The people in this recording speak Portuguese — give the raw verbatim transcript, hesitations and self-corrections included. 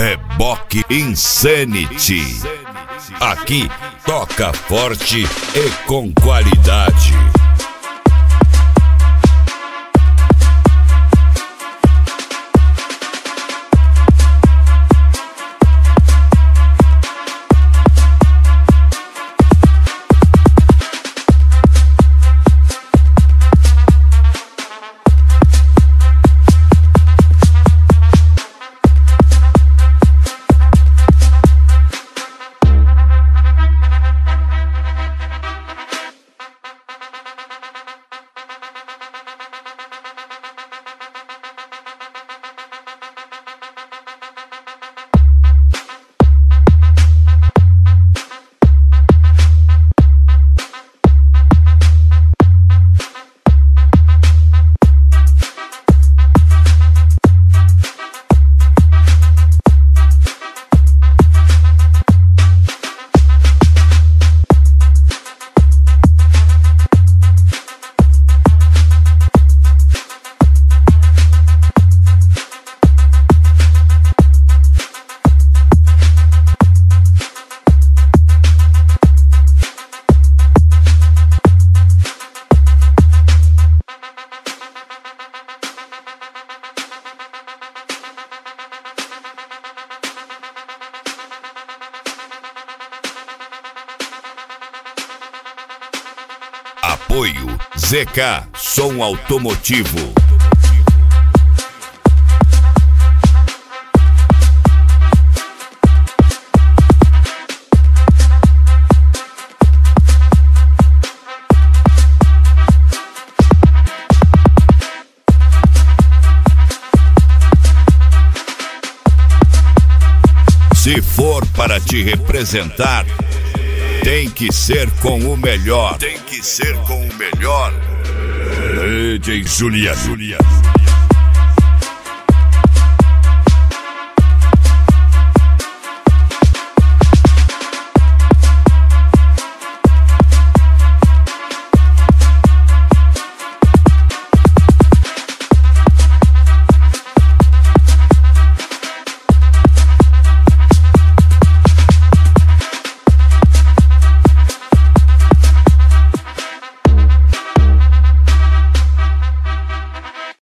Reboque Insanity. Aqui toca forte e com qualidade. Apoio Z K Som Automotivo. Se for para te representar, tem que ser com o melhor. Tem que ser com o melhor. D J Juliano.